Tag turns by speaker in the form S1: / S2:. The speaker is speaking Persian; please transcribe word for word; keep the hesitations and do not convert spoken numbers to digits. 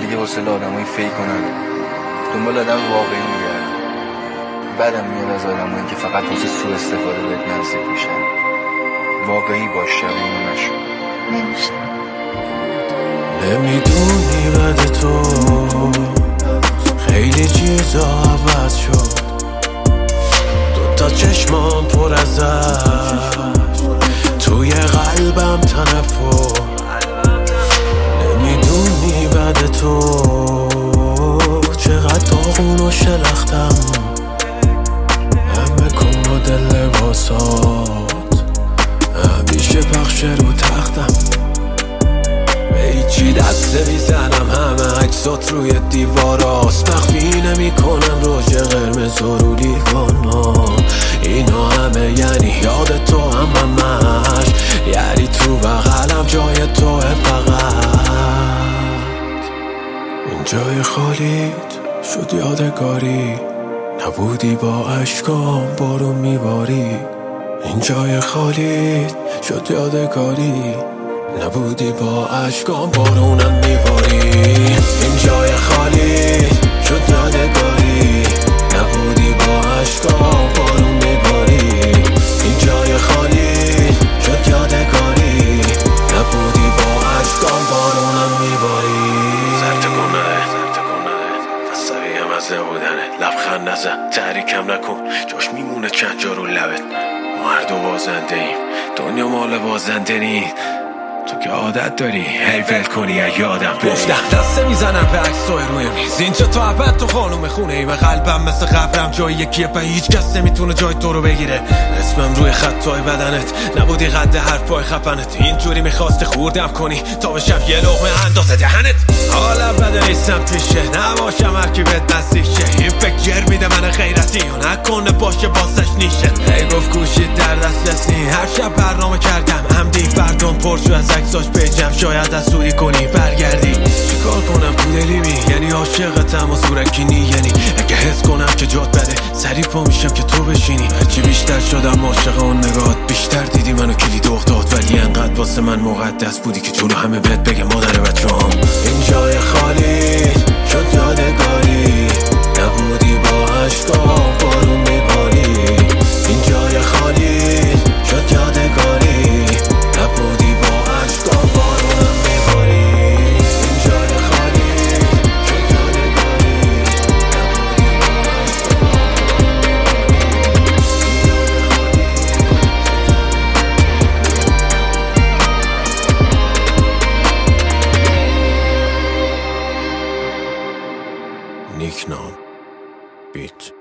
S1: دیگه حوصله آدمای فیک کنن، دنبال آدم واقعی میگردم. بدم میاد از آدمایی که فقط واسه سوء استفاده بهت نزدیک میشن. واقعی باش، شبیه نشو.
S2: نمیشه.
S3: نمیدونی بعد تو خیلی چیزا عوض شد، دوتا چشمام پر از اشک، توی قلبم تنفر. نمیدونی بعد تو چقدر داغون و شلختم، همه کمد لباسات همیشه پخش رو تختم. به هیچی دست میزنم، همه عکسات روی دیواراست، مخفی نمی کنم روژ قرمز و رو لیوانا. اینا همه یعنی یاد تو، هم همش یعنی تو بغلم جای توه فقط. این جای خالیت شد یادگاری، نبودی با عشقام بارون میباری. این جای خالیت شد یادگاری، نبودی با عشقام بارونم میباری. این جای خالی شد یادگاری، نبودی با عشقام بارون میباری. این جای خالی شد یادگاری، نبودی با عشقام بارونم میباری. سر تکونه فسوی هم از نبودنه، لبخند نزن، تحریکم نکن، جاش میمونه چند جا رو لبت. ما هر دو بازنده ایم، دنیا مال بازنده نی. تو که عادت داری هی ول کنی یادم بری. گفتم دسته میزنم به عکسای روی میز، اینجا تو ابد تو خانوم خونه ای. و قلبم مثل قبرم جای یکیه و هیچ کس نمیتونه جای تو رو بگیره. اسمم روی خطای بدنت، نبودی قد حرفای خفنت. اینجوری میخواستی خوردم کنی تا بشم یه لقمه اندازه دهنت. حالا بده نیستم پیشه، نباشم هرکی بهت نزدیک شه. این فکر جر میده من غیرتی و نکنه باشه باسش نیشه. هی گفت گوشید در دست نی، هر شب برنامه کردم عمدی فردام پرشو از عکساش بجم، شاید از سوی کنی برگردی. چیکار کنم تو دلی می یعنی عاشقتم و صورکی نی، یعنی اگه حس کنم که جات بده سری پا میشم که تو بشینی. هرچی بیشتر شدم عاشق اون نگات، بیشتر دیدی منو کلید افتاد، ولی انقدر واسه من مقدس بودی که جلو همه بهت بگه مادر بچه‌ام. این جای خالی شد یادگاری، نبودی با عشقام بارون میباری. این جای خالی شد یادگاری، نبودی با عشقام بارونم میباری. این جای خالی شد یادگاری، نبودی با عشقام. نیکنام بیت